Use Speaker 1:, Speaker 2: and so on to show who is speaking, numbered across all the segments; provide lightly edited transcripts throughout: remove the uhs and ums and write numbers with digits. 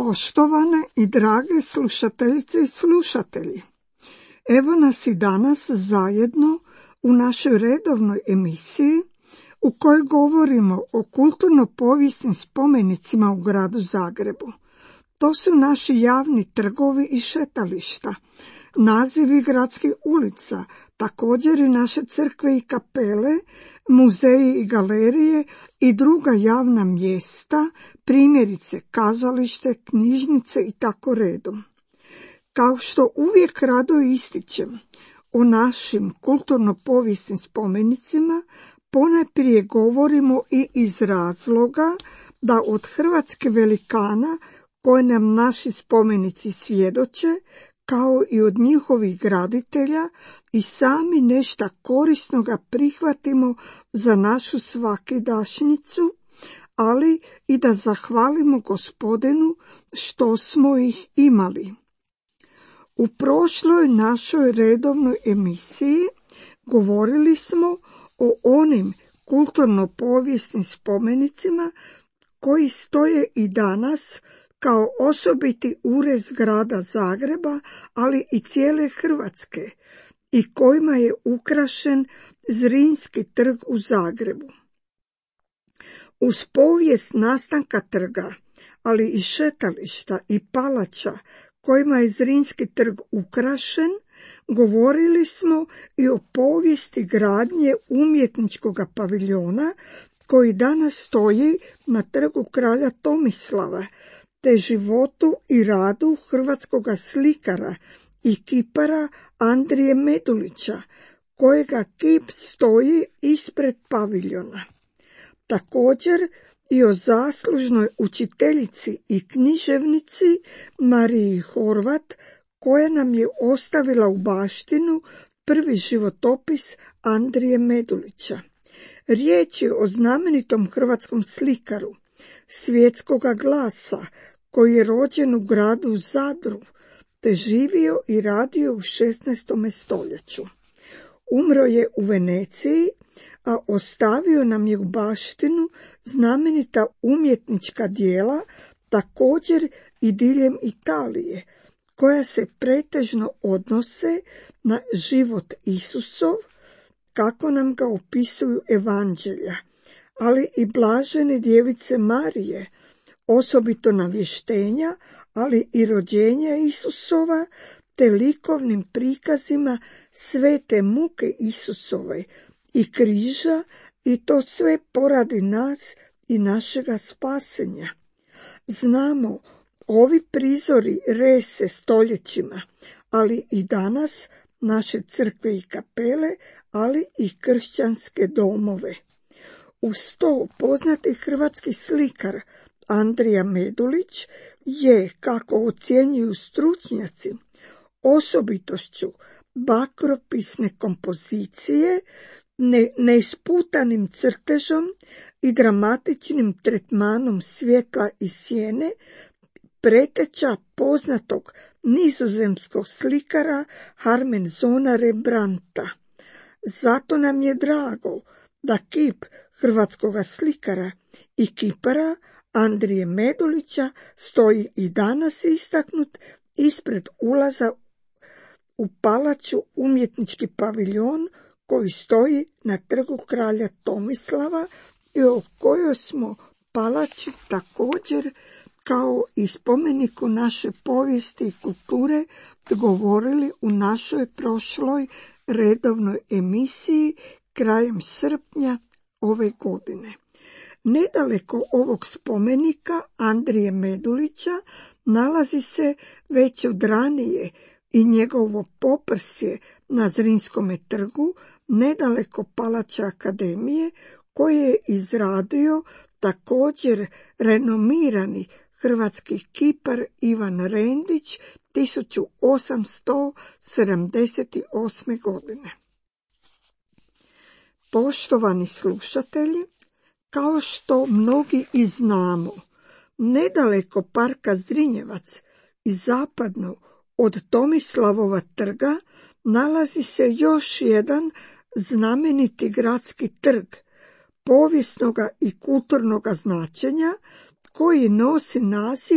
Speaker 1: Poštovane i drage slušateljice i slušatelji, evo nas i danas zajedno u našoj redovnoj emisiji u kojoj govorimo o kulturno-povijesnim spomenicima u gradu Zagrebu. To su naši javni trgovi i šetališta, nazivi gradskih ulica, također i naše crkve i kapele, muzeji i galerije i druga javna mjesta, primjerice kazalište, knjižnice i tako redom. Kao što uvijek rado ističem, o našim kulturno-povijesnim spomenicima ponajprije govorimo i iz razloga da od hrvatske velikana koje nam naši spomenici svjedoče, kao i od njihovih graditelja, i sami nešto korisnoga prihvatimo za našu svakidašnjicu, ali i da zahvalimo Gospodinu što smo ih imali. U prošloj našoj redovnoj emisiji govorili smo o onim kulturno-povijesnim spomenicima koji stoje i danas kao osobiti urez grada Zagreba, ali i cijele Hrvatske, i kojima je ukrašen Zrinski trg u Zagrebu. Uz povijest nastanka trga, ali i šetališta i palača kojima je Zrinski trg ukrašen, govorili smo i o povijesti gradnje umjetničkog paviljona koji danas stoji na trgu kralja Tomislava, te životu i radu hrvatskog slikara i kipara Andrije Medulića, kojega kip stoji ispred paviljona. Također i o zaslužnoj učiteljici i književnici Mariji Horvat, koja nam je ostavila u baštinu prvi životopis Andrije Medulića. Riječ je o znamenitom hrvatskom slikaru, svjetskoga glasa, koji je rođen u gradu Zadru, te živio i radio u 16. stoljeću. Umro je u Veneciji, a ostavio nam je u baštinu znamenita umjetnička djela, također i diljem Italije, koja se pretežno odnose na život Isusov, kako nam ga opisuju evanđelja, ali i blažene djevice Marije, osobito navještenja, ali i rođenja Isusova, te likovnim prikazima svete muke Isusove i križa, i to sve poradi nas i našega spasenja. Znamo, ovi prizori rese stoljećima, ali i danas naše crkve i kapele, ali i kršćanske domove. Uz to poznati hrvatski slikar Andrija Medulić je, kako ocjenjuju stručnjaci, osobitošću bakropisne kompozicije, neisputanim crtežom i dramatičnim tretmanom svjetla i sjene preteča poznatog nizozemskog slikara Harmenzona Rembrandta. Zato nam je drago da kip hrvatskog slikara i kipara Andrije Medulića stoji i danas istaknut ispred ulaza u palaču umjetnički paviljon koji stoji na trgu kralja Tomislava i o kojoj smo palači također kao i spomeniku naše povijesti i kulture govorili u našoj prošloj redovnoj emisiji krajem srpnja ove godine. Nedaleko ovog spomenika Andrije Medulića nalazi se već od ranije i njegovo poprsje na Zrinskome trgu, nedaleko palača Akademije, koje je izradio također renomirani hrvatski kipar Ivan Rendić 1878. godine. Poštovani slušatelji, kao što mnogi i znamo, nedaleko parka Zrinjevac i zapadno od Tomislavova trga nalazi se još jedan znameniti gradski trg, povijesnoga i kulturnoga značenja, koji nosi naziv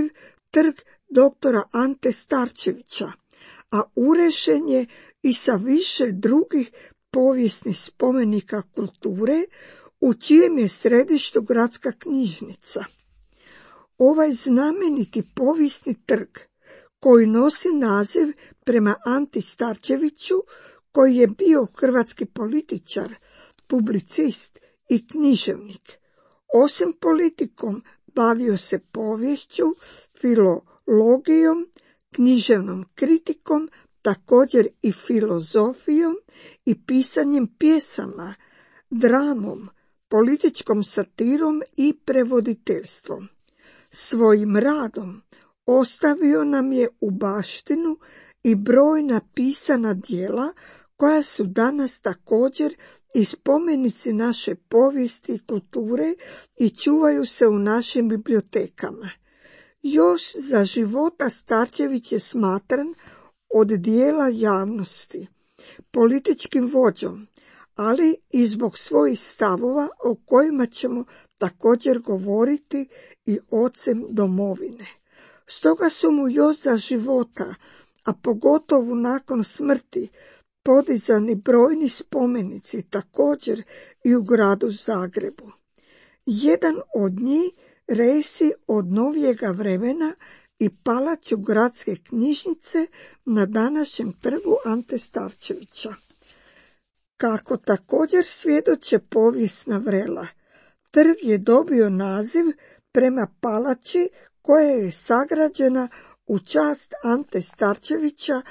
Speaker 1: trg doktora Ante Starčevića, a urešen je i sa više drugih povijesnih spomenika kulture, u čijem je središtu gradska knjižnica. Ovaj znameniti povijesni trg, koji nosi naziv prema Anti Starčeviću, koji je bio hrvatski političar, publicist i književnik, osim politikom bavio se poviješću, filologijom, književnom kritikom, također i filozofijom i pisanjem pjesama, dramom, političkom satirom i prevoditeljstvom. Svojim radom ostavio nam je u baštinu i brojna pisana djela koja su danas također i spomenici naše povijesti i kulture i čuvaju se u našim bibliotekama. Još za života Starčević je smatran od dijela javnosti političkim vođom, ali i zbog svojih stavova o kojima ćemo također govoriti i ocem domovine. Stoga su mu još za života, a pogotovo nakon smrti, podizani brojni spomenici također i u gradu Zagrebu. Jedan od njih resi od novijega vremena i palaču gradske knjižnice na današnjem trgu Ante Starčevića. Kako također svjedoče povijesna vrela, trg je dobio naziv prema palači koja je sagrađena u čast Ante Starčevića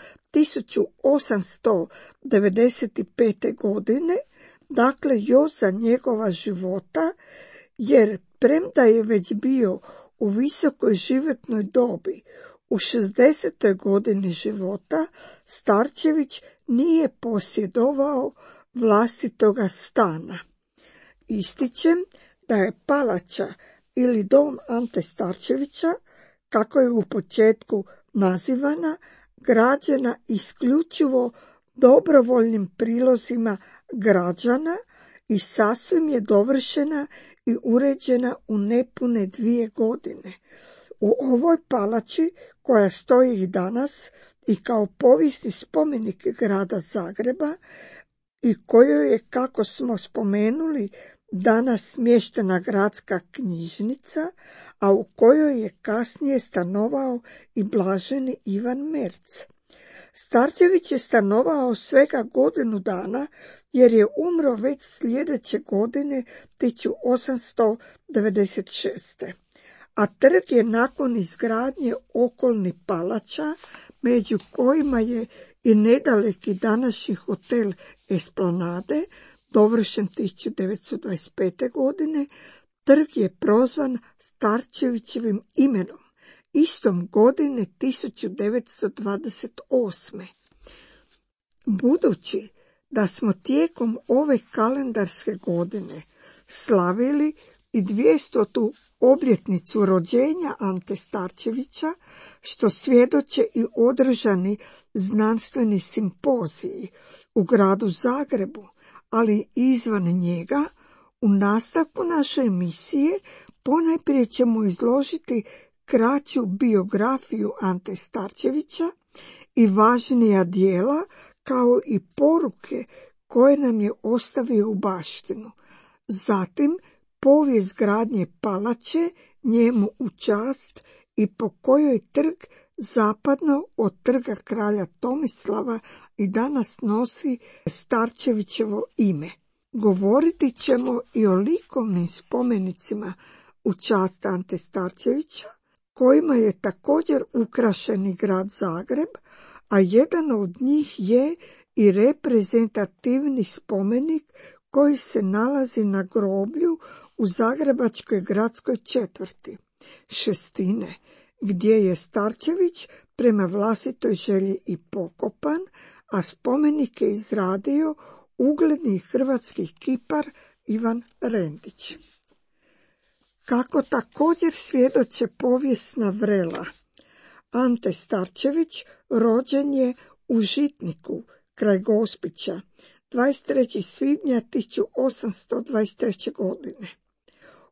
Speaker 1: 1895. godine, dakle još za njegova života, jer premda je već bio u visokoj životnoj dobi, u 60. godini života, Starčević nije posjedovao vlastitoga stana. Ističem da je palača ili dom Ante Starčevića, kako je u početku nazivana, građena isključivo dobrovoljnim prilozima građana i sasvim je dovršena i uređena u nepune 2 godine. U ovoj palači, koja stoji i danas i kao povijesni spomenik grada Zagreba i kojoj je, kako smo spomenuli, danas smještena gradska knjižnica, a u kojoj je kasnije stanovao i blaženi Ivan Merz. Starčević je stanovao svega godinu dana, jer je umro već sljedeće godine 1896. A trg je nakon izgradnje okolnih palača, među kojima je i nedaleki današnji hotel Esplanade, dovršen 1925. godine, trg je prozvan Starčevićevim imenom, istom godine 1928. Budući da smo tijekom ove kalendarske godine slavili i 200. obljetnicu rođenja Ante Starčevića, što svjedoče i održani znanstveni simpoziji u gradu Zagrebu, ali i izvan njega, u nastavku naše emisije ponajprije ćemo izložiti kraću biografiju Ante Starčevića i važnija djela, kao i poruke koje nam je ostavio u baštinu. Zatim povijest gradnje palače njemu u čast i po kojoj trg zapadno od trga kralja Tomislava i danas nosi Starčevićevo ime. Govoriti ćemo i o likovnim spomenicima u čast Ante Starčevića, kojima je također ukrašen i grad Zagreb, a jedan od njih je i reprezentativni spomenik koji se nalazi na groblju u zagrebačkoj gradskoj četvrti Šestine, gdje je Starčević prema vlastitoj želji i pokopan, a spomenik je izradio ugledni hrvatski kipar Ivan Rendić. Kako također svjedoče povijesna vrela, Ante Starčević rođen je u Žitniku kraj Gospića 23. svibnja 1823. godine.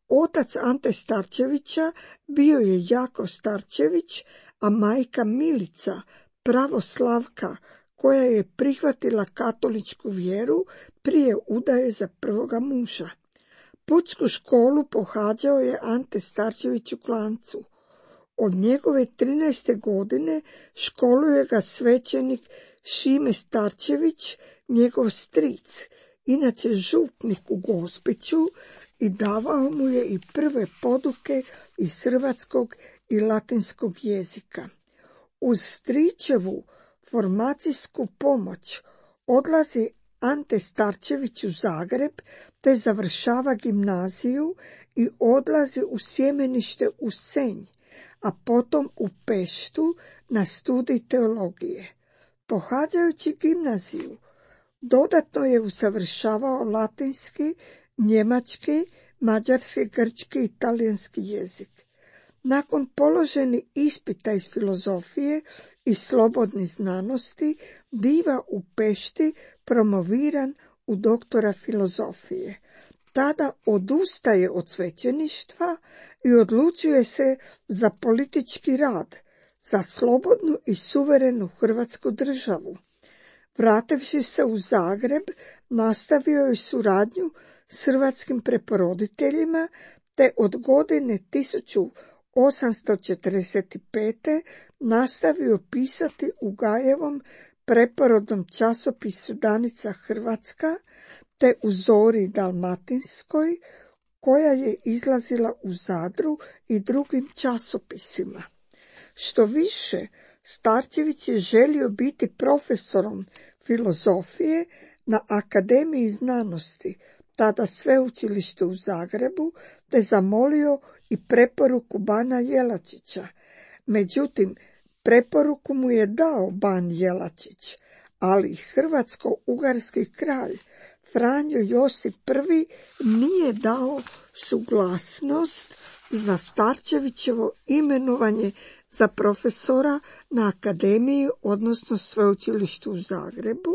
Speaker 1: Otac Ante Starčevića bio je Jako Starčević, a majka Milica, pravoslavka, koja je prihvatila katoličku vjeru prije udaje za prvoga muža. Pučku školu pohađao je Ante Starčević u Klanjcu. Od njegove 13. godine školuje ga svećenik Šime Starčević, njegov stric, inače župnik u Gospiću, i davao mu je i prve poduke iz hrvatskog i latinskog jezika. Uz stričevu formacijsku pomoć odlazi Ante Starčević u Zagreb te završava gimnaziju i odlazi u sjemenište u Senj, a potom u Peštu na studij teologije. Pohađajući gimnaziju, dodatno je usavršavao latinski, njemački, mađarski, grčki i talijanski jezik. Nakon položenih ispita iz filozofije i slobodnih znanosti, biva u Pešti promoviran u doktora filozofije. Tada odustaje od svećeništva i odlučuje se za politički rad, za slobodnu i suverenu Hrvatsku državu. Vrativši se u Zagreb, nastavio je suradnju s hrvatskim preporoditeljima, te od godine 1845. nastavio pisati u Gajevom preporodnom časopisu Danica Hrvatska, te u Zori Dalmatinskoj, koja je izlazila u Zadru, i drugim časopisima. Što više, Starčević je želio biti profesorom filozofije na Akademiji znanosti, tada sveučilište u Zagrebu, te zamolio i preporuku bana Jelačića. Međutim, preporuku mu je dao ban Jelačić, ali hrvatsko-ugarski kralj Franjo Josip I nije dao suglasnost za Starčevićevo imenovanje za profesora na akademiji, odnosno sveučilištu u Zagrebu,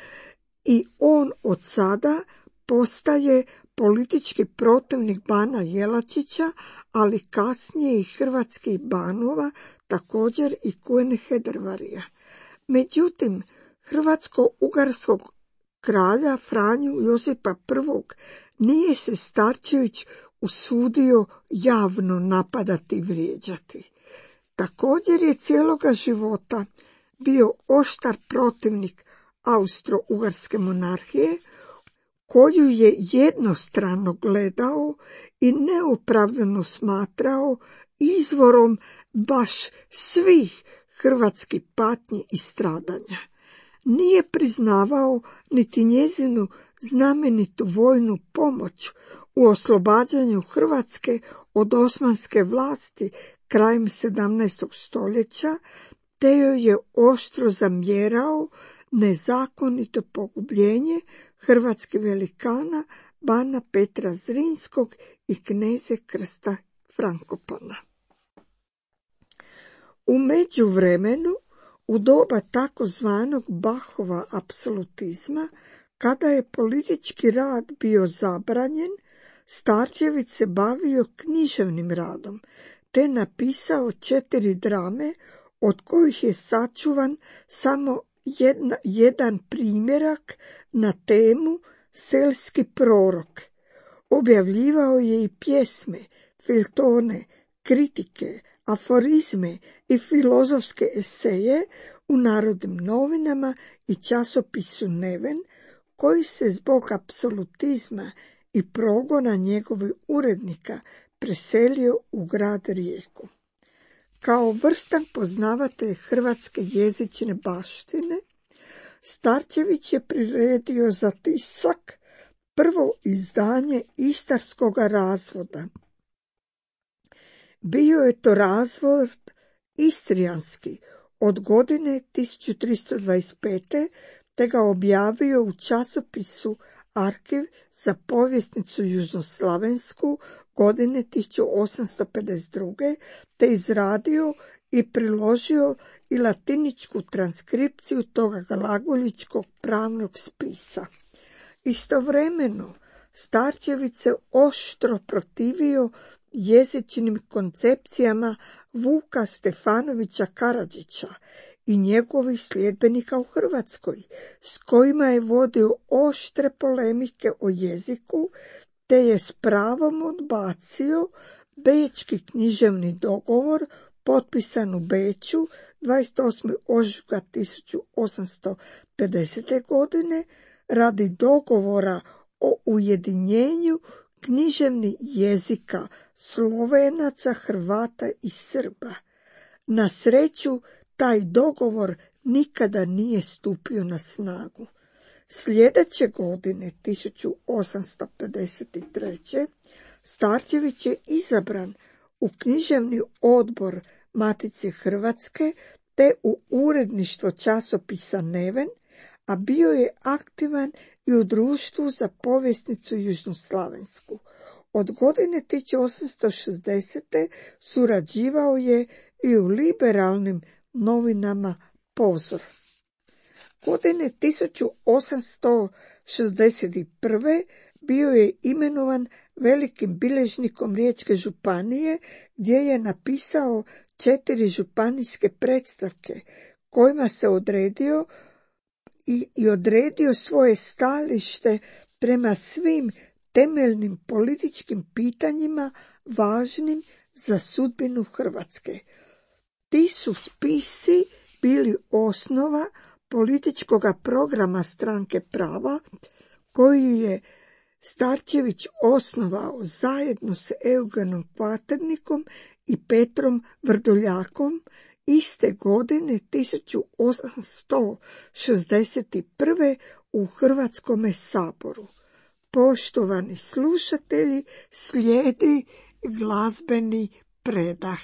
Speaker 1: i on od sada postaje politički protivnik bana Jelačića, ali kasnije i hrvatskih banova, također i Kujene Hedervarija. Međutim, hrvatsko-ugarskog kralja Franju Josipa I nije se Starčević usudio javno napadati i vrijeđati. Također je cijeloga života bio oštar protivnik Austro-ugarske monarhije, koju je jednostrano gledao i neopravdano smatrao izvorom baš svih hrvatskih patnji i stradanja. Nije priznavao niti njezinu znamenitu vojnu pomoć u oslobađanju Hrvatske od osmanske vlasti krajem 17. stoljeća, te joj je oštro zamjerao nezakonito pogubljenje hrvatskih velikana bana Petra Zrinskog i kneze Krsta Frankopana. U međuvremenu, u doba takozvanog Bachova apsolutizma, kada je politički rad bio zabranjen, Starčević se bavio književnim radom, te napisao 4 drame, od kojih je sačuvan samo jedan primjerak na temu Selski prorok. Objavljivao je i pjesme, feljtone, kritike, aforizme i filozofske eseje u Narodnim novinama i časopisu Neven, koji se zbog apsolutizma i progona njegovih urednika preselio u grad Rijeku. Kao vrstan poznavatelj hrvatske jezične baštine, Starčević je priredio za tisak prvo izdanje Istarskoga razvoda. Bio je to razvod istrijanski od godine 1325. te ga objavio u časopisu Arkiv za povjesnicu južnoslavensku godine 1852. te izradio i priložio i latiničku transkripciju toga glagoljičkog pravnog spisa. Istovremeno, Starčević se oštro protivio jezičnim koncepcijama Vuka Stefanovića Karadžića i njegovih sljedbenika u Hrvatskoj, s kojima je vodio oštre polemike o jeziku, te je s pravom odbacio Bečki književni dogovor potpisan u Beču 28. ožujka 1850. godine radi dogovora o ujedinjenju književnih jezika Slovenaca, Hrvata i Srba. Na sreću, taj dogovor nikada nije stupio na snagu. Sljedeće godine, 1853. Starčević je izabran u književni odbor Matice Hrvatske te u uredništvo časopisa Neven, a bio je aktivan i u društvu za povjesnicu južnoslavensku. Od godine 1860. surađivao je i u liberalnim novinama Pozor. Godine 1861. bio je imenovan velikim bilježnikom Riječke županije, gdje je napisao 4 županijske predstavke, kojima se odredio svoje stajalište prema svim temeljnim političkim pitanjima važnim za sudbinu Hrvatske. Ti su spisi bili osnova političkog programa Stranke prava, koju je Starčević osnovao zajedno s Eugenom Kvaternikom i Petrom Vrdoljakom iste godine 1861. u Hrvatskome saboru. Poštovani slušatelji, slijedi glazbeni predah.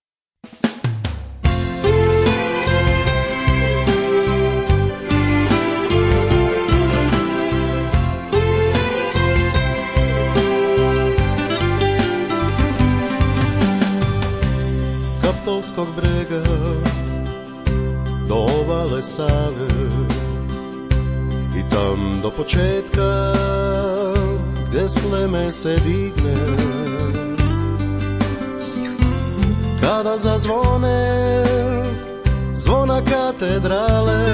Speaker 2: S Kaptolskog brega do obale Save i tam do početka gdje Sleme se digne, kada zazvone zvona katedrale,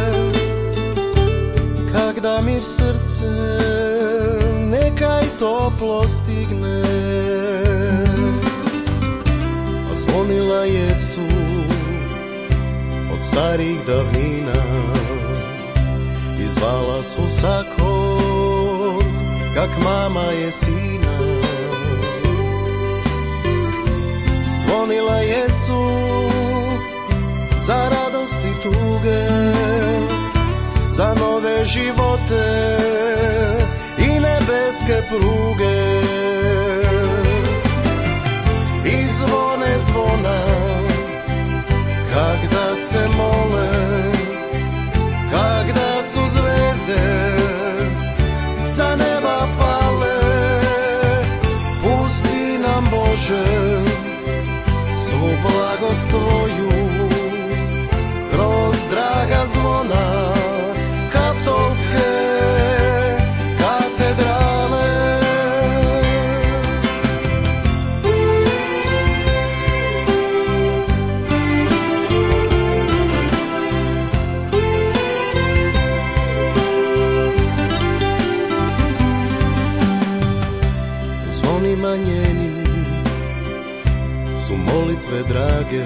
Speaker 2: kada mir srce nekaj toplo stigne, a zvonila jesu od starih davnina i zvala su sako kak mama je sina. Zvonila jesu za radost i tuge, za nove živote i nebeske pruge. I zvone zvona kak da se mole, kak da su zvezde sa neba pale. Pusti nam Bože svu blagost tvoju kroz draga zvona kaptolske katedrale. Zvonima njenim su molitve drage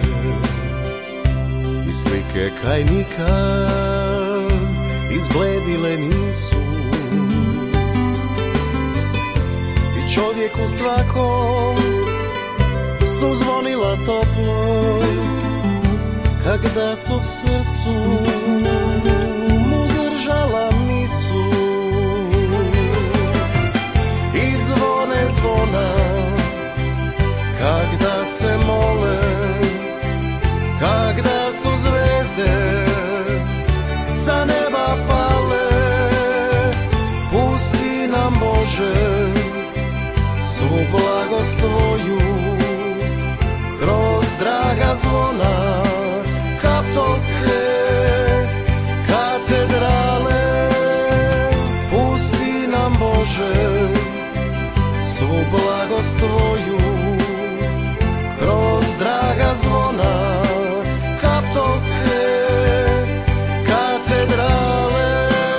Speaker 2: i slike kajnika izbledile nisu. I čovjeku svakom su zvonila toplo, kak da su v srcu mu držala misu. I zvone zvona kak da se mole, kak da su zvezde sa neba pale. Pusti nam Bože svu blagost tvoju kroz draga zvona kaptolske katedrale. Pusti nam Bože blagost tvoju, kroz draga zvona kaptolske katedrale.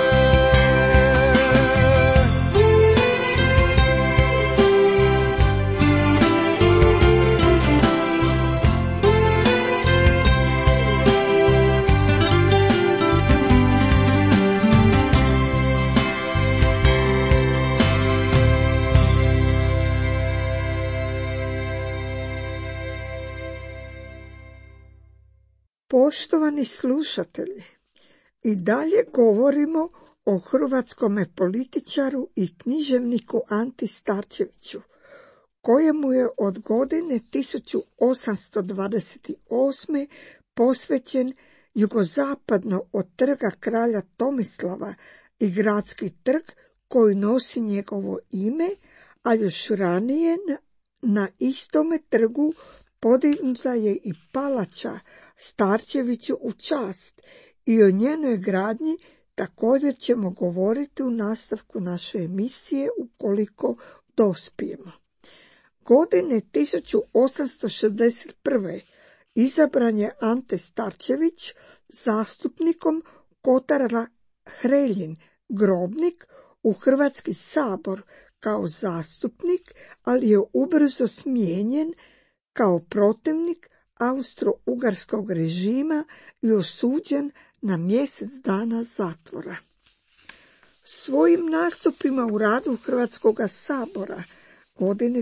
Speaker 1: Poštovani slušatelji, i dalje govorimo o hrvatskom političaru i književniku Anti Starčeviću, kojemu je od godine 1828. posvećen jugozapadno od trga kralja Tomislava i gradski trg koji nosi njegovo ime, a još ranije na istome trgu podignuta je i palača Starčeviću u čast i o njenoj gradnji također ćemo govoriti u nastavku naše emisije ukoliko dospijemo. Godine 1861. izabran je Ante Starčević zastupnikom Kotara Hreljin Grobnik u Hrvatski sabor kao zastupnik, ali je ubrzo smijenjen kao protivnik austro-ugarskog režima i osuđen na mjesec dana zatvora. Svojim nastupima u radu Hrvatskog sabora godine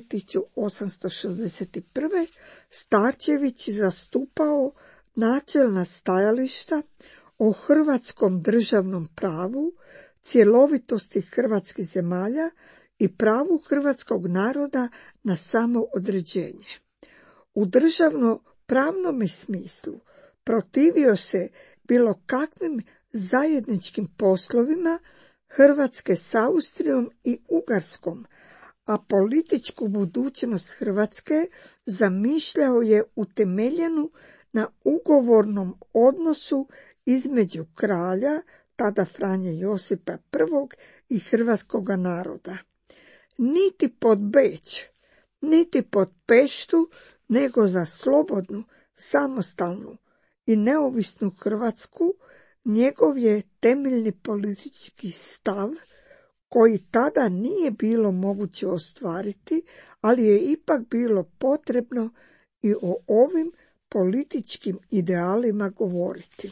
Speaker 1: 1861. Starčević zastupao načelna stajališta o hrvatskom državnom pravu, cjelovitosti hrvatskih zemalja i pravu hrvatskog naroda na samoodređenje. U državno-pravnom smislu protivio se bilo kakvim zajedničkim poslovima Hrvatske s Austrijom i Ugarskom, a političku budućnost Hrvatske zamišljao je utemeljenu na ugovornom odnosu između kralja, tada Franje Josipa I, i hrvatskoga naroda. Niti pod Beč, niti pod Peštu, nego za slobodnu, samostalnu i neovisnu Hrvatsku njegov je temeljni politički stav, koji tada nije bilo moguće ostvariti, ali je ipak bilo potrebno i o ovim političkim idealima govoriti.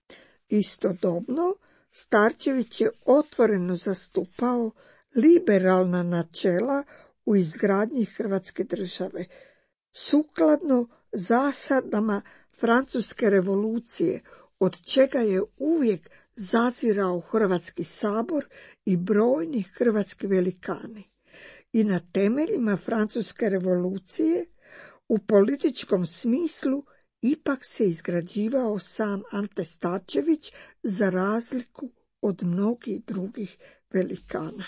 Speaker 1: Istodobno, Starčević je otvoreno zastupao liberalna načela u izgradnji Hrvatske države, sukladno zasadama Francuske revolucije, od čega je uvijek zazirao Hrvatski sabor i brojni hrvatski velikani. I na temeljima Francuske revolucije u političkom smislu ipak se izgrađivao sam Ante Starčević za razliku od mnogih drugih velikana.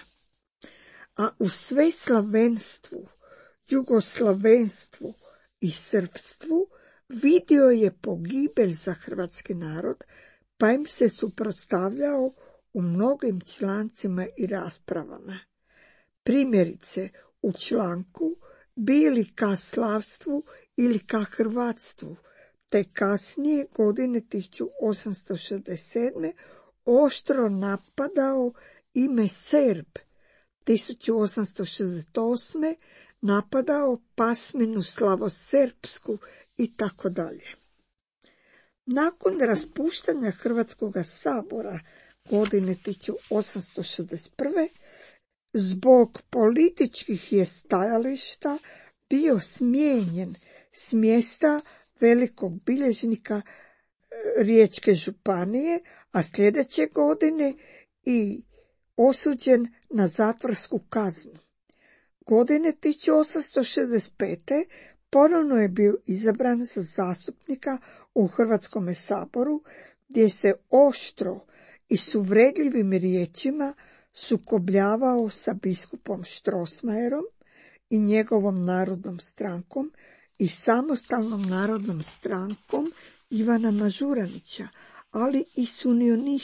Speaker 1: A u sveslavenstvu, jugoslavenstvu i srpstvu vidio je pogibelj za hrvatski narod, pa im se suprotstavljao u mnogim člancima i raspravama. Primjerice, u članku Bili ka slavstvu ili ka hrvatstvu, te kasnije godine 1867. oštro napadao ime Serb, 1868. napadao pasminu slavosrpsku i tako dalje. Nakon raspuštanja Hrvatskog sabora godine 1861. zbog političkih je stajališta bio smijenjen s mjesta velikog bilježnika Riječke županije, a sljedeće godine i osuđen na zatvorsku kaznu. Godine 1865. ponovno je bio izabran za zastupnika u Hrvatskom saboru, gdje se oštro i s uvredljivim riječima sukobljavao sa biskupom Strossmayerom i njegovom narodnom strankom i samostalnom narodnom strankom Ivana Mažuranića, ali i s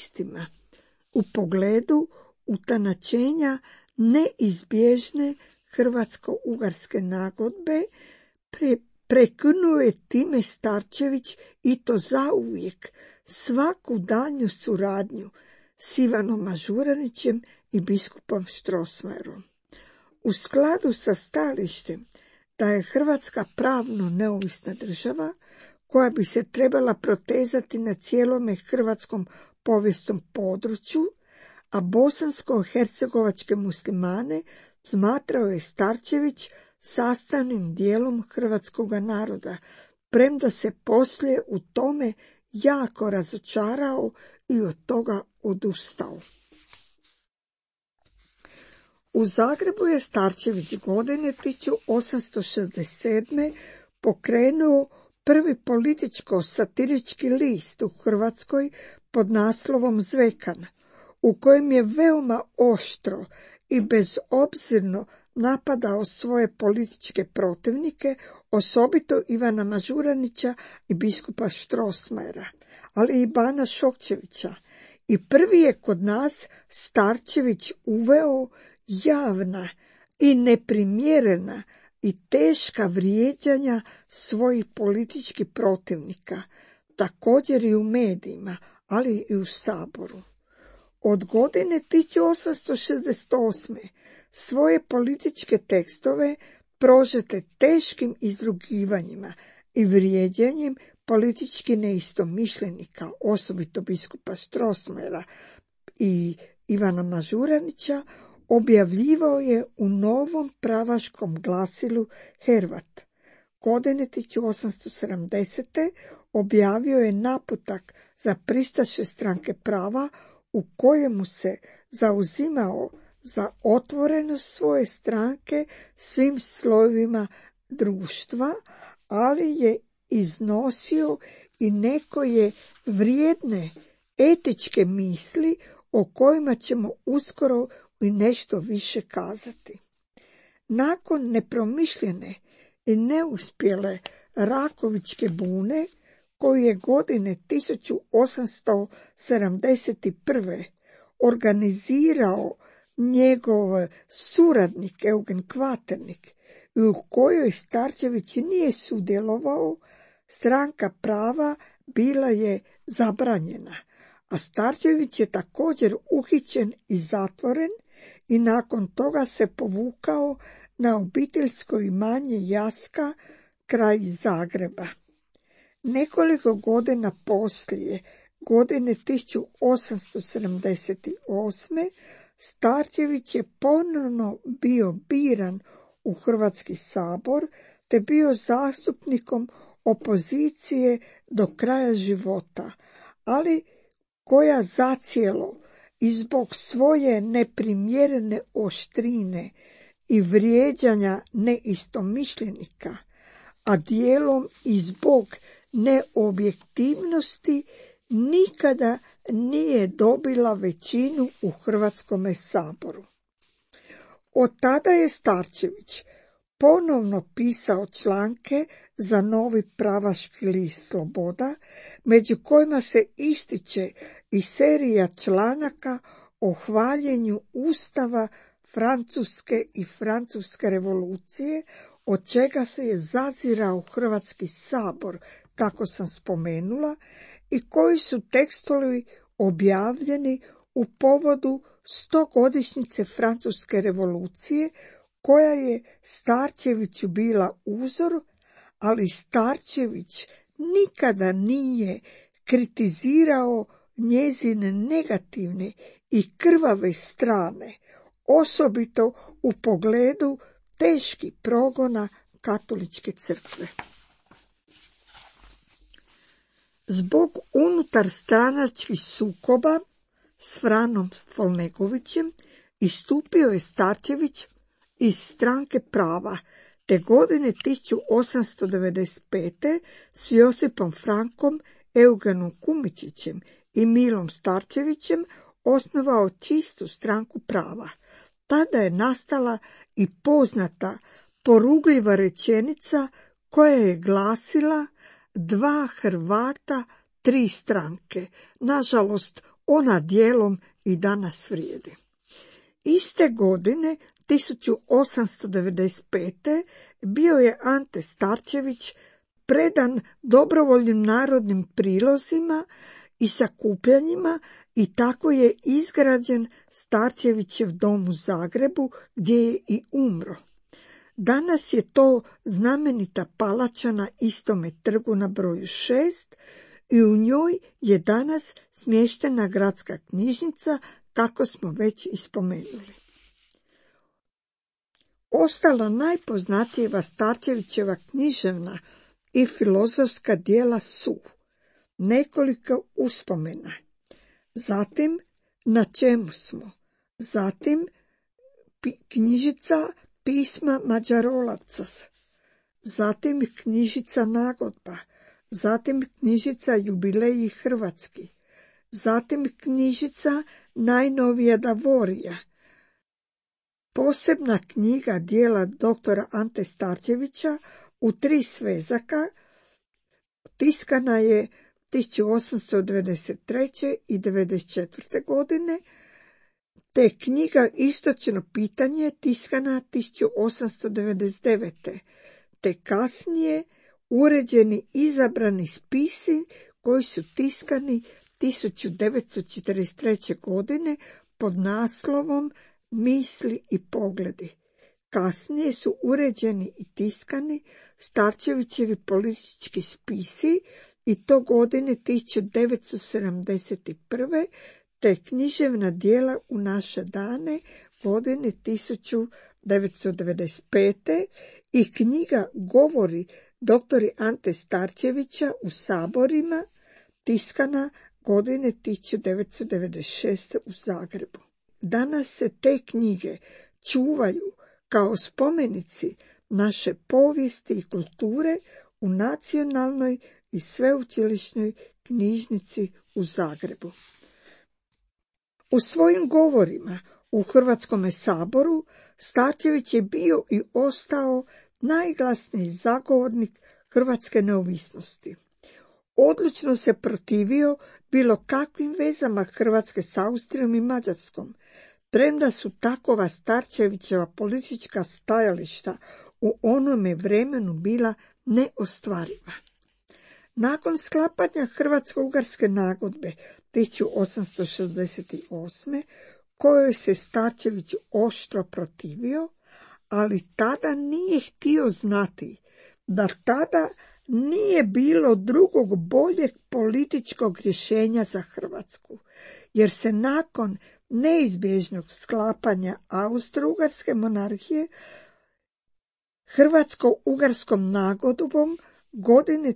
Speaker 1: unionistima u pogledu utanačenja neizbježne hrvatsko-ugarske nagodbe, prekinuo je time Starčević i to zauvijek svaku daljnju suradnju s Ivanom Mažuranićem i biskupom Strossmayerom. U skladu sa stajalištem da je Hrvatska pravno neovisna država koja bi se trebala protezati na cijelome hrvatskom povijesnom području, a bosansko-hercegovačke muslimane smatrao je Starčević sastavnim dijelom hrvatskoga naroda, premda se poslije u tome jako razočarao i od toga odustao. U Zagrebu je Starčević godine 1867. pokrenuo prvi političko-satirički list u Hrvatskoj pod naslovom Zvekan, u kojem je veoma oštro i bezobzirno napadao svoje političke protivnike, osobito Ivana Mažuranića i biskupa Strossmayera, ali i Bana Šokčevića. I prvi je kod nas Starčević uveo javna i neprimjerena i teška vrijeđanja svojih političkih protivnika, također i u medijima, ali i u Saboru. Od godine 1868. svoje političke tekstove prožete teškim izrugivanjima i vrijeđanjem politički neistomišljenika, osobito biskupa Strossmayera i Ivana Mažuranića, objavljivao je u novom pravaškom glasilu Hervat. Godine 1870. objavio je naputak za pristaše stranke prava u kojemu se zauzimao za otvorenost svoje stranke svim slojevima društva, ali je iznosio i nekoje vrijedne etičke misli o kojima ćemo uskoro i nešto više kazati. Nakon nepromišljene i neuspjele Rakovičke bune, koju je godine 1871. organizirao njegov suradnik Eugen Kvaternik i u kojoj Starčević nije sudjelovao, stranka prava bila je zabranjena, a Starčević je također uhićen i zatvoren i nakon toga se povukao na obiteljsko imanje Jaska kraj Zagreba. Nekoliko godina poslije, godine 1878. Starčević je ponovno bio biran u Hrvatski sabor te bio zastupnikom opozicije do kraja života, ali koja zacijelo i zbog svoje neprimjerene oštrine i vrijeđanja neistomišljenika, a dijelom i zbog neobjektivnosti, nikada nije dobila većinu u Hrvatskome saboru. Od tada je Starčević ponovno pisao članke za novi pravaški list Sloboda, među kojima se ističe i serija članaka o hvaljenju Ustava Francuske i Francuske revolucije, od čega se je zazirao Hrvatski sabor, kako sam spomenula, i koji su tekstovi objavljeni u povodu 100-godišnjice Francuske revolucije, koja je Starčeviću bila uzor, ali Starčević nikada nije kritizirao njezine negativne i krvave strane, osobito u pogledu teških progona katoličke crkve. Zbog unutar stranačkih sukoba s Franom Folnegovićem istupio je Starčević iz stranke prava, te godine 1895. s Josipom Frankom, Eugenom Kumičićem i Milom Starčevićem osnovao čistu stranku prava. Tada je nastala i poznata porugljiva rečenica koja je glasila: 2 Hrvata, 3 stranke. Nažalost, ona dijelom i danas vrijedi. Iste godine, 1895. bio je Ante Starčević predan dobrovoljnim narodnim prilozima i sakupljanjima i tako je izgrađen Starčevićev dom u Zagrebu, gdje je i umro. Danas je to znamenita palača na istome trgu na broju 6 i u njoj je danas smještena gradska knjižnica, kako smo već ispomenuli. Ostala najpoznatijeva Starčevićeva književna i filozofska djela su nekoliko uspomena, zatim Na čemu smo, zatim knjižica Pisma Mađarolaca, zatim knjižica Nagodba, zatim knjižica Jubileji hrvatski, zatim knjižica Najnovija Davorija, posebna knjiga djela doktora Ante Starčevića u 3 svezaka, tiskana je 1893. i 1994. godine, te knjiga Istočno pitanje tiskana 1899. te kasnije uređeni izabrani spisi koji su tiskani 1943. godine pod naslovom Misli i pogledi. Kasnije su uređeni i tiskani Starčevićevi politički spisi i to godine 1971. te književna djela u naše dane godine 1995. i knjiga Govori doktori Ante Starčevića u saborima tiskana godine 1996. u Zagrebu. Danas se te knjige čuvaju kao spomenici naše povijesti i kulture u Nacionalnoj i sveučilišnoj knjižnici u Zagrebu. U svojim govorima u Hrvatskome saboru Starčević je bio i ostao najglasniji zagovornik hrvatske neovisnosti. Odlučno se protivio bilo kakvim vezama Hrvatske s Austrijom i Mađarskom, premda su takova Starčevićeva politička stajališta u onome vremenu bila neostvariva. Nakon sklapanja Hrvatsko-ugarske nagodbe 1868. kojoj se Starčević oštro protivio, ali tada nije htio znati da tada nije bilo drugog boljeg političkog rješenja za Hrvatsku, jer se nakon neizbježnog sklapanja Austro-ugarske monarhije Hrvatsko-ugarskom nagodbom godine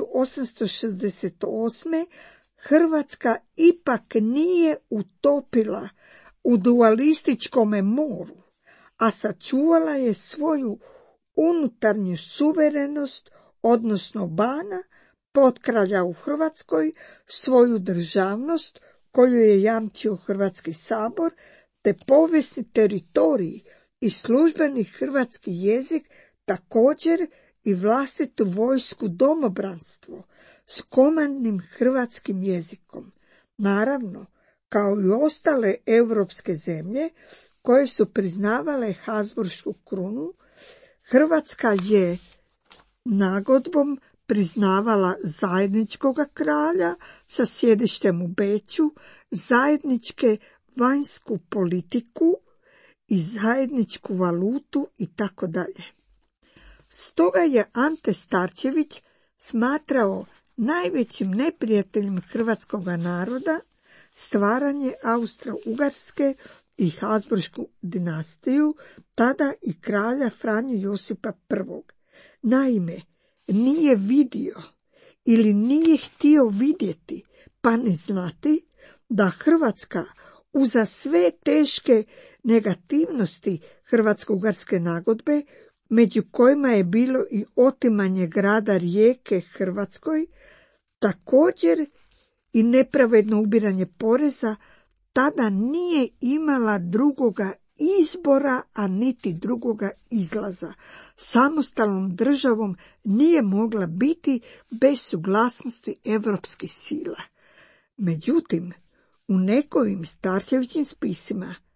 Speaker 1: 1868. Hrvatska ipak nije utopila u dualističkome moru, a sačuvala je svoju unutarnju suverenost, odnosno bana, potkralja u Hrvatskoj, svoju državnost koju je jamčio Hrvatski sabor, te povijesni teritorij i službeni hrvatski jezik, također i vlastitu vojsku domobranstvo s komandnim hrvatskim jezikom. Naravno, kao i ostale europske zemlje koje su priznavale Habsburšku krunu, Hrvatska je nagodbom priznavala zajedničkoga kralja sa sjedištem u Beču, zajedničke vanjsku politiku i zajedničku valutu itd. Stoga je Ante Starčević smatrao najvećim neprijateljem hrvatskog naroda stvaranje Austro-Ugarske i Habsburšku dinastiju, tada i kralja Franju Josipa I. Naime, nije vidio ili nije htio vidjeti, pa ne znati, da Hrvatska uza sve teške negativnosti Hrvatsko-ugarske nagodbe, među kojima je bilo i otimanje grada Rijeke Hrvatskoj, također i nepravedno ubiranje poreza, tada nije imala drugoga izbora, a niti drugoga izlaza. Samostalnom državom nije mogla biti bez suglasnosti europskih sila. Međutim, u nekojim Starčevićim spisima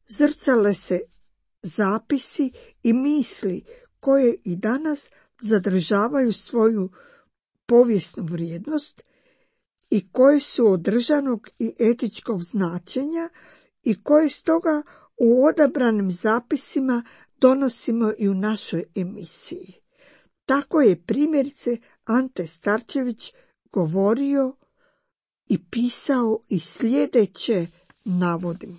Speaker 1: zrcale se zapisi i misli koje i danas zadržavaju svoju povijesnu vrijednost i koje su od državnog i etičkog značenja i koje stoga u odabranim zapisima donosimo i u našoj emisiji. Tako je primjerice Ante Starčević govorio i pisao i sljedeće navodim.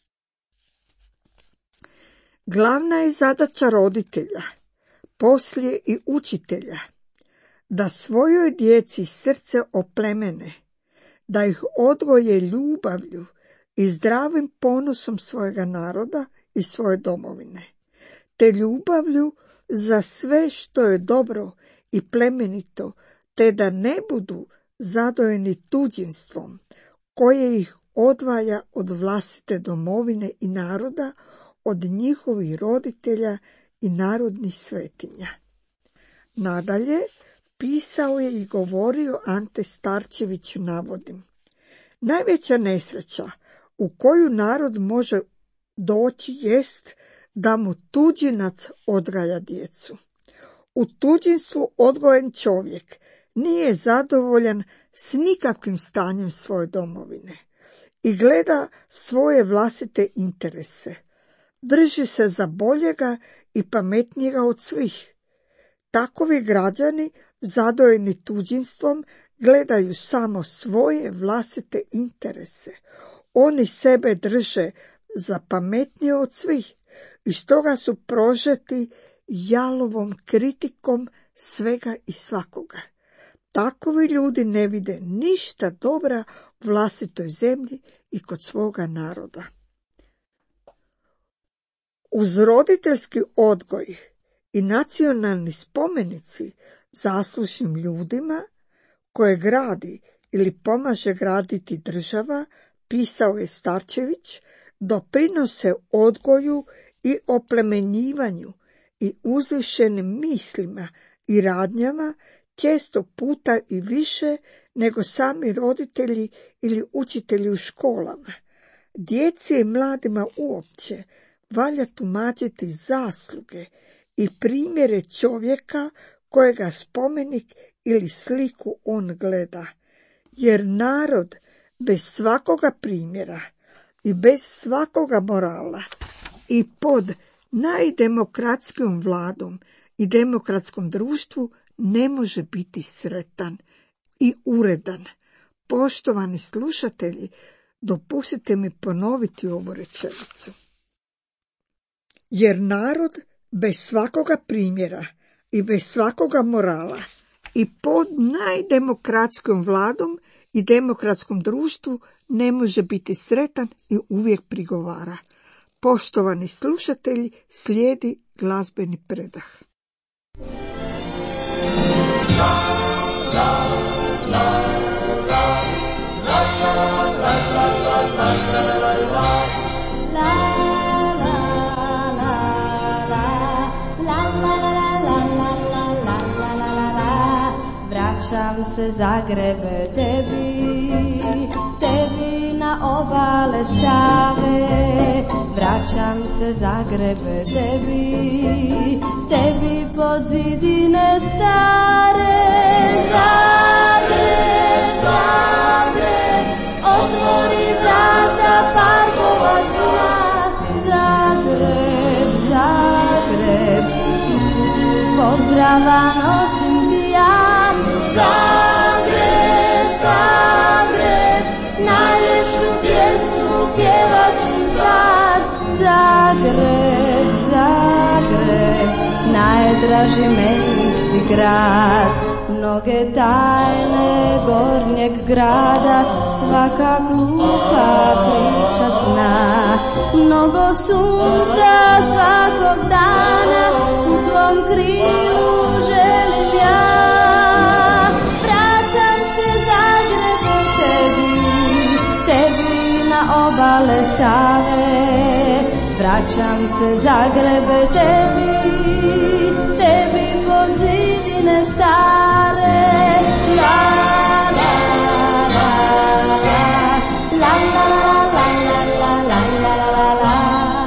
Speaker 1: Glavna je zadaća roditelja, poslije i učitelja, da svojoj djeci srce oplemene, da ih odgoje ljubavlju i zdravim ponosom svojega naroda i svoje domovine, te ljubavlju za sve što je dobro i plemenito, te da ne budu zadojeni tuđinstvom koje ih odvaja od vlastite domovine i naroda, od njihovih roditelja i narodnih svetinja. Nadalje, pisao je i govorio Ante Starčević, navodim. Najveća nesreća u koju narod može doći jest da mu tuđinac odgaja djecu. U tuđinstvu odgojen čovjek nije zadovoljan s nikakvim stanjem svoje domovine i gleda svoje vlastite interese. Drži se za boljega i pametnijega od svih. Takovi građani, zadojeni tuđinstvom, gledaju samo svoje vlastite interese. Oni sebe drže za pametnije od svih i stoga su prožeti jalovom kritikom svega i svakoga. Takovi ljudi ne vide ništa dobra u vlastitoj zemlji i kod svoga naroda. Uz roditeljski odgoj i nacionalni spomenici zaslušnim ljudima koje gradi ili pomaže graditi država, pisao je Starčević, doprinose odgoju i oplemenjivanju i uzvišenim mislima i radnjama, često puta i više nego sami roditelji ili učitelji u školama. Djeci i mladima uopće valja tumačiti zasluge i primjere čovjeka kojega spomenik ili sliku on gleda, jer narod bez svakoga primjera i bez svakoga morala i pod najdemokratskijom vladom i demokratskom društvu ne može biti sretan i uredan. Poštovani slušatelji, dopustite mi ponoviti ovu rečenicu. Jer narod bez svakoga primjera i bez svakoga morala i pod najdemokratskijom vladom i demokratskom društvu ne može biti sretan i uvijek prigovara. Poštovani slušatelji, slijedi glazbeni predah.
Speaker 3: Vraćam se Zagrebe tebi na obale Save. Vraćam se Zagrebe tebi pod zidine stare. Zagreb, otvori vrata parkova sva. Zagreb, tisuću pozdrava nosim ti ja. Zagreb, najljepšu pjesmu pjevat ću sad. Zagreb, najdraži meni si grad. Mnoge tajne gornjeg grada svaka glupa priča zna. Mnogo sunca svakog dana u tvom krilu želim ja. Tebi na obale Save. Vraćam se Zagrebe tebi pod zidine stare. La la la la la la la la la la la la la.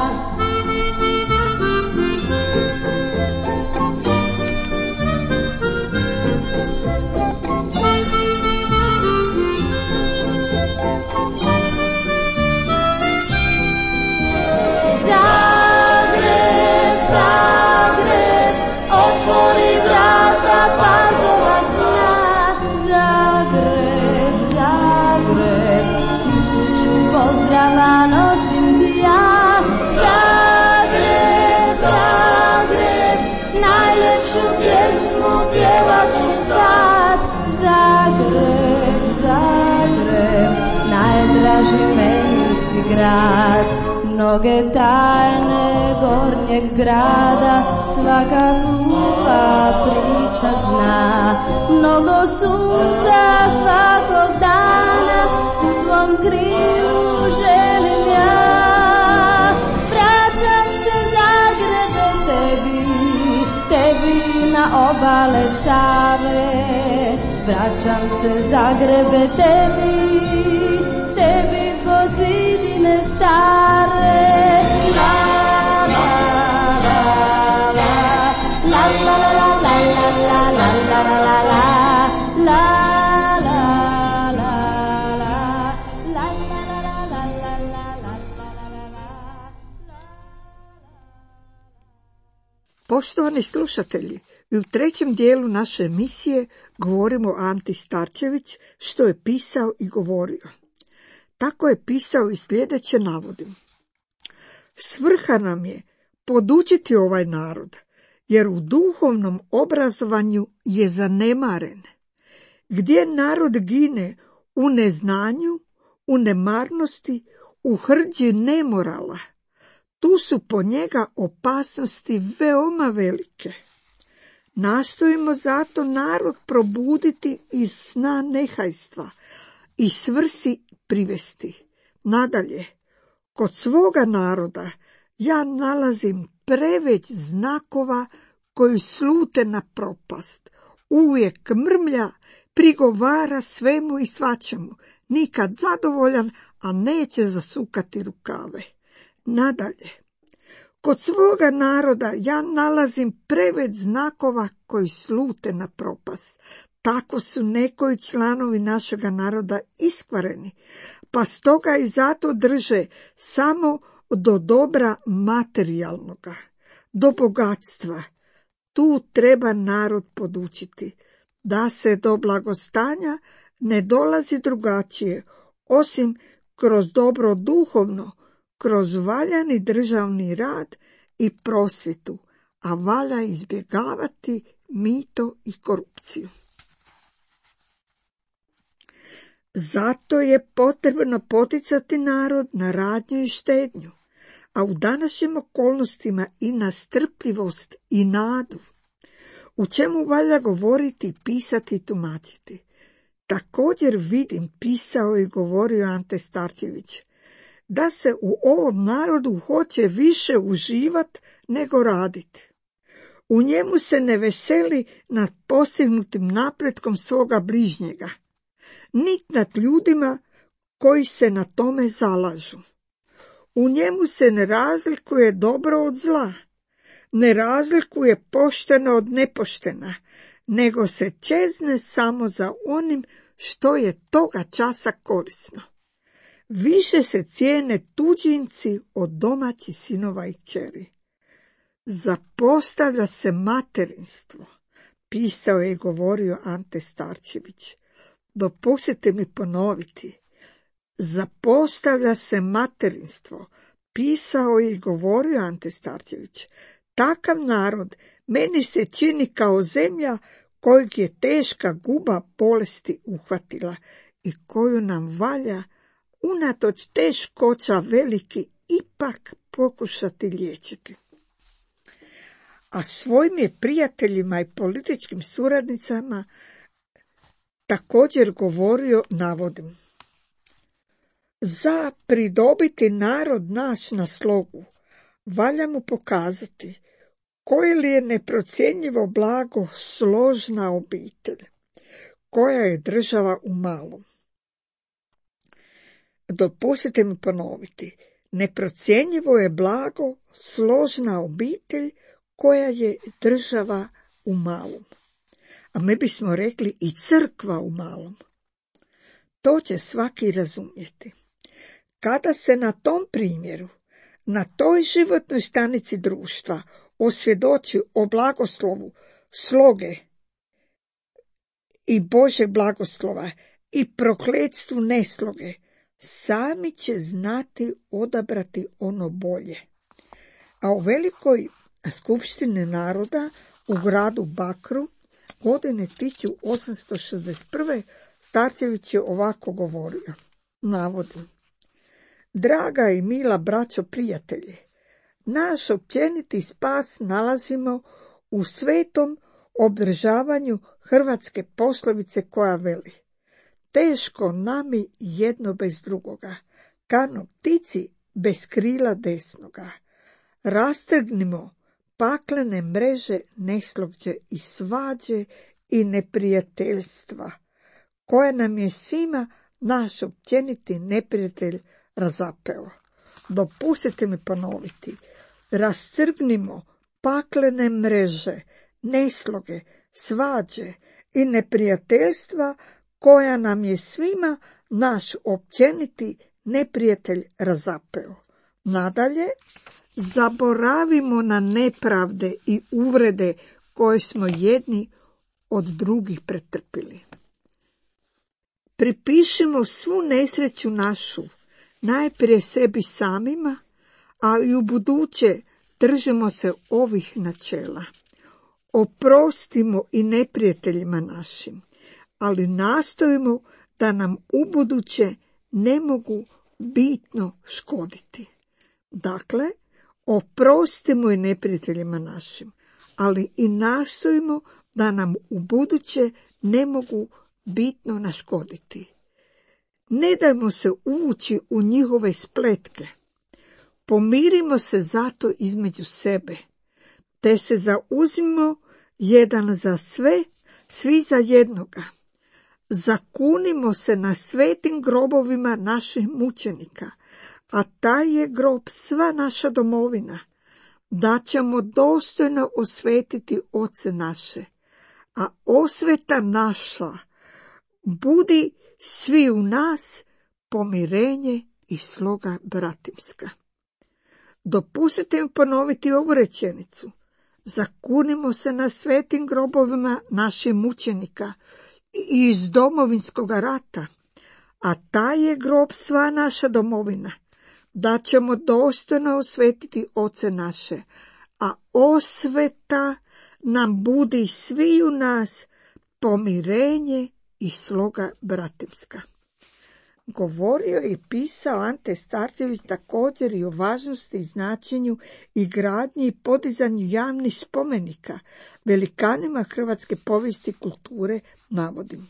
Speaker 3: grad, mnoge tajne gornjeg grada, svaka kuva priča zna. Mnogo sunca svakog dana u tvom krilu želim ja. Vraćam se Zagrebe tebi na obale Save. Vraćam se Zagrebe tebi pod zidine stare. La la la la la la la la la la la la la la la.
Speaker 1: Poštovani slušatelji, i u trećem dijelu naše emisije govorimo o Anti Starčević, što je pisao i govorio. Tako je pisao i sljedeće navodim. Svrha nam je podučiti ovaj narod, jer u duhovnom obrazovanju je zanemaren. Gdje narod gine u neznanju, u nemarnosti, u hrđi nemorala, tu su po njega opasnosti veoma velike. Nastojimo zato narod probuditi iz sna nehajstva i svrsi privesti. Nadalje, kod svoga naroda ja nalazim preveć znakova koji slute na propast. Uvijek mrmlja, prigovara svemu i svačemu, nikad zadovoljan, a neće zasukati rukave. Nadalje, kod svoga naroda ja nalazim preveć znakova koji slute na propast. Tako su nekoji članovi našega naroda iskvareni, pa stoga i zato drže samo do dobra materijalnoga, do bogatstva. Tu treba narod podučiti, da se do blagostanja ne dolazi drugačije, osim kroz dobro duhovno, kroz valjani državni rad i prosvjetu, a valja izbjegavati mito i korupciju. Zato je potrebno poticati narod na radnju i štednju, a u današnjim okolnostima i na strpljivost i nadu, u čemu valja govoriti, pisati i tumačiti. Također vidim, pisao i govorio Ante Starčević, da se u ovom narodu hoće više uživati nego raditi. U njemu se ne veseli nad postignutim napretkom svoga bližnjega, niti nad ljudima koji se na tome zalažu. U njemu se ne razlikuje dobro od zla, ne razlikuje pošteno od nepoštena, nego se čezne samo za onim što je toga časa korisno. Više se cijene tuđinci od domaćih sinova i kćeri. Zapostavlja se materinstvo, pisao je i govorio Ante Starčević. Dopustite mi ponoviti. Zapostavlja se materinstvo, pisao je i govorio Ante Starčević. Takav narod meni se čini kao zemlja kojeg je teška guba bolesti uhvatila i koju nam valja unatoč teškoća veliki ipak pokušati liječiti. A svojim je prijateljima i političkim suradnicama također govorio, navodim. Za pridobiti narod naš na slogu, valja mu pokazati koje li je neprocjenjivo blago složna obitelj, koja je država u malom. Dopustite mi ponoviti, neprocjenjivo je blago složna obitelj koja je država u malom. A mi bismo rekli i crkva u malom. To će svaki razumjeti. Kada se na tom primjeru, na toj životnoj stanici društva osvjedoči o blagoslovu, sloge i Božeg blagoslova i prokletstvu nesloge, sami će znati odabrati ono bolje. A u velikoj skupštini naroda u gradu Bakru godine 1861. Starčević je ovako govorio, navodim. Draga i mila braćo prijatelji, naš općeniti spas nalazimo u svetom održavanju hrvatske poslovice koja veli: teško nami jedno bez drugoga, kano ptici bez krila desnoga. Rastrgnimo paklene mreže neslođe i svađe i neprijateljstva, koje nam je svima naš općeniti neprijatelj razapeo. Dopustite mi ponoviti: rastrgnimo paklene mreže, nesloge, svađe i neprijateljstva, koja nam je svima naš općeniti neprijatelj razapeo. Nadalje, zaboravimo na nepravde i uvrede koje smo jedni od drugih pretrpili. Pripišimo svu nesreću našu najprije sebi samima, a i u buduće držimo se ovih načela. Oprostimo i neprijateljima našim, ali nastojimo da nam ubuduće ne mogu bitno škoditi. Dakle, oprostimo i neprijateljima našim, ali i nastojimo da nam ubuduće ne mogu bitno naškoditi. Ne dajmo se uvući u njihove spletke. Pomirimo se zato između sebe, te se zauzmimo jedan za sve, svi za jednoga. Zakunimo se na svetim grobovima naših mučenika, a taj je grob sva naša domovina, da ćemo dostojno osvetiti oce naše, a osveta naša budi svi u nas pomirenje i sloga bratimska. Dopustite mi ponoviti ovu rečenicu: zakunimo se na svetim grobovima naših mučenika iz Domovinskog rata, a taj je grob sva naša domovina, da ćemo dostojno osvetiti oce naše, a osveta nam budi svi u nas pomirenje i sloga bratimska. Govorio i pisao Ante Starčević također i o važnosti i značenju i gradnji i podizanju javnih spomenika velikanima hrvatske povijesti i kulture, navodim: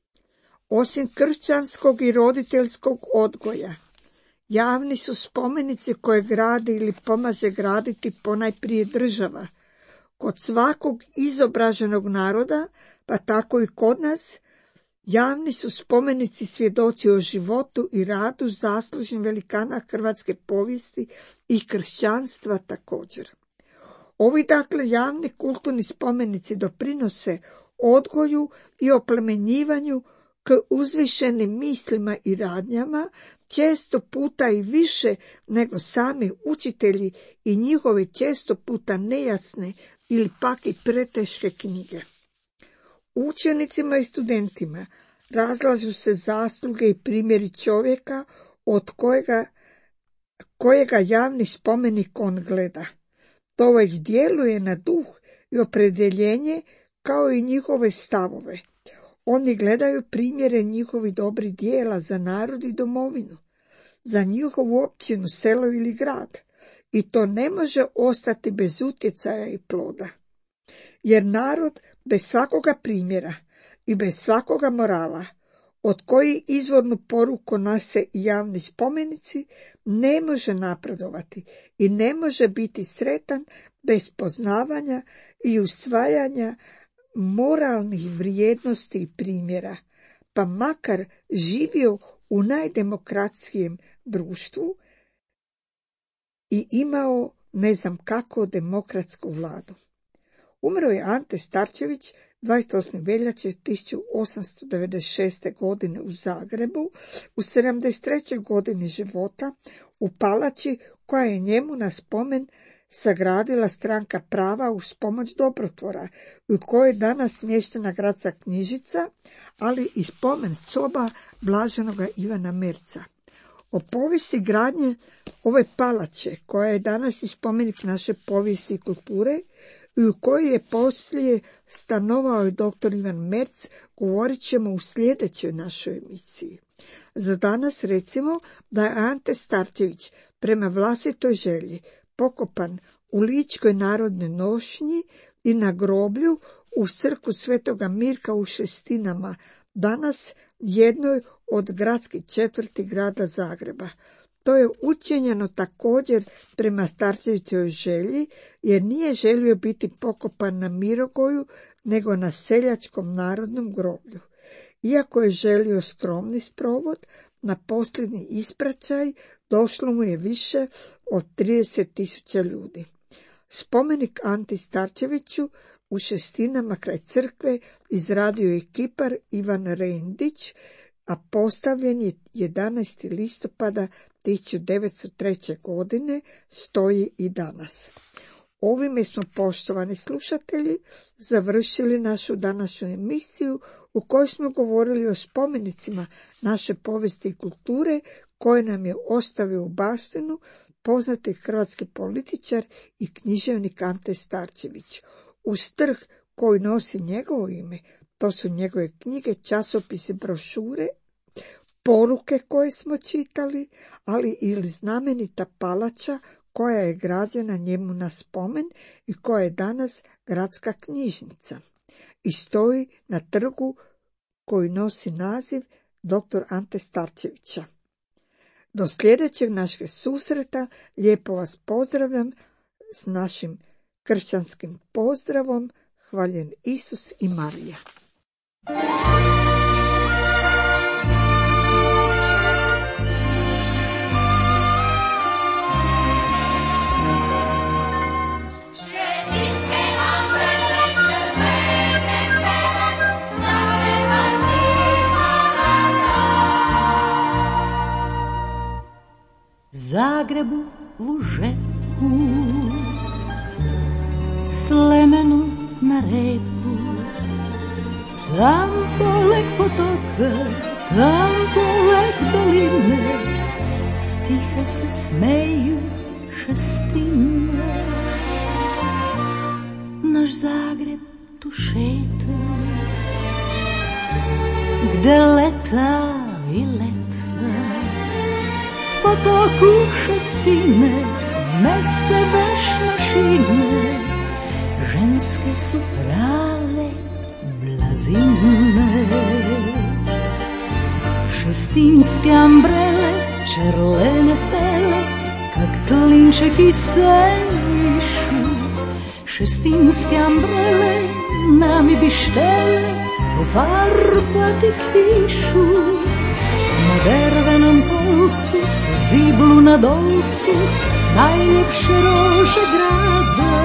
Speaker 1: osim kršćanskog i roditeljskog odgoja, javni su spomenici koje gradi ili pomaže graditi ponajprije država. Kod svakog izobraženog naroda, pa tako i kod nas, javni su spomenici svjedoci o životu i radu zaslužnih velikana hrvatske povijesti i kršćanstva također. Ovi dakle javni kulturni spomenici doprinose odgoju i oplemenjivanju k uzvišenim mislima i radnjama, često puta i više nego sami učitelji i njihove često puta nejasne ili pak i preteške knjige. Učenicima i studentima razlažu se zasluge i primjeri čovjeka od kojega javni spomenik on gleda. To već djeluje na duh i opredjeljenje kao i njihove stavove. Oni gledaju primjere njihovih dobrih dijela za narod i domovinu, za njihovu općinu, selo ili grad, i to ne može ostati bez utjecaja i ploda. Jer narod bez svakoga primjera i bez svakoga morala, od koji izvornu poruku nose i javni spomenici, ne može napredovati i ne može biti sretan bez poznavanja i usvajanja moralnih vrijednosti i primjera, pa makar živio u najdemokratskim društvu i imao ne znam kako demokratsku vladu. Umro je Ante Starčević 28. veljače 1896. godine u Zagrebu, u 73. godini života, u palači koja je njemu na spomen sagradila Stranka prava uz pomoć dobrotvora, u kojoj je danas smještena gradska knjižica, ali i spomen soba blaženoga Ivana Merca. O povijesti gradnje ove palače, koja je danas i spomenik naše povijesti i kulture, i u kojoj je poslije stanovao i dr. Ivan Merc, govorit ćemo u sljedećoj našoj emisiji. Za danas recimo da je Ante Starčević prema vlastitoj želji pokopan u Ličkoj narodnoj nošnji i na groblju u crkvu Svetoga Mirka u Šestinama, danas jednoj od gradskih četvrti grada Zagreba. To je učinjeno također prema Starčevićevoj želji, jer nije želio biti pokopan na Mirogoju, nego na seljačkom narodnom groblju. Iako je želio skromni sprovod, na posljednji ispraćaj došlo mu je više od 30.000 ljudi. Spomenik Anti Starčeviću u Šestinama kraj crkve izradio je kipar Ivan Rendić, a postavljen je 11. listopada 1903. godine, stoji i danas. Ovime smo, poštovani slušatelji, završili našu današnju emisiju u kojoj smo govorili o spomenicima naše povijesti i kulture koje nam je ostavio u baštinu poznati hrvatski političar i književnik Ante Starčević. Uz trg koji nosi njegovo ime, to su njegove knjige, časopisi, brošure, poruke koje smo čitali, ali i znamenita palača koja je građena njemu na spomen i koja je danas gradska knjižnica i stoji na trgu koji nosi naziv dr. Ante Starčevića. Do sljedećeg našeg susreta lijepo vas pozdravljam s našim kršćanskim pozdravom. Hvaljen Isus i Marija.
Speaker 4: Zagrebu u žepu, Slemenu na repu, tam poleg potoka, tam poleg doline, stiha se smeju Šestine. Naš Zagreb tu šeta, gde leta i leta, potoku Šestine, meste veš mašine, ženske su prale blazine. Šestinske ambrele, čerlene fele, kak klinčeki senišu. Šestinske ambrele, nami bi štele pofarbati kišu. Na drvenom polcu se ziblu na dolcu najljepše rože grada.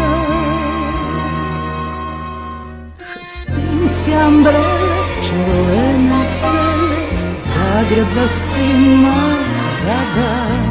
Speaker 4: Šestinske ambrele, červene fele, Zagreb vas ima rada.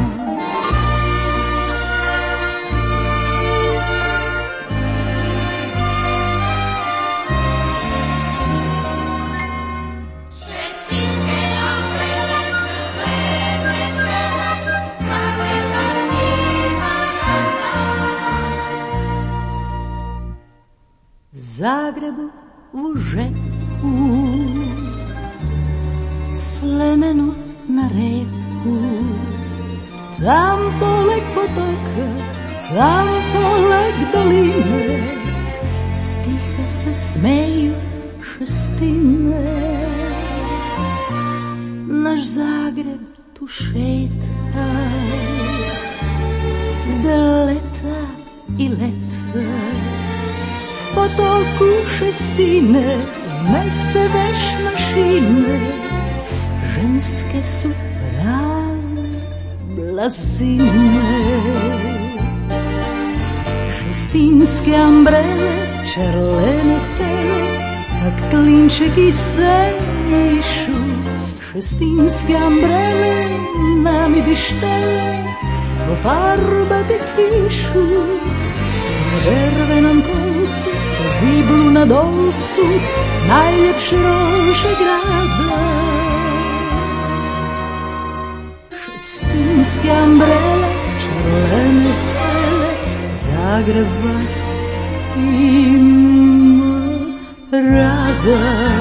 Speaker 4: Zagrebu u žepu, Slemenu na repu, tam poleg potoka, tam poleg doline, stiha se smeju Šestine. Naš Zagreb tu šeta, gde leta i leta, potoku Šestine, meste veš mašine, ženske su prale blazine. Šestinske ambrele, čerlene fele, kak klinčeki senišu. Šestinske ambrele, nami bi štele pofarbati kišu. Na drvenom polcu se ziblu na dolcu najljepše rože grada. Šestinske ambrele, červene fele, Zagreb vas ima rada.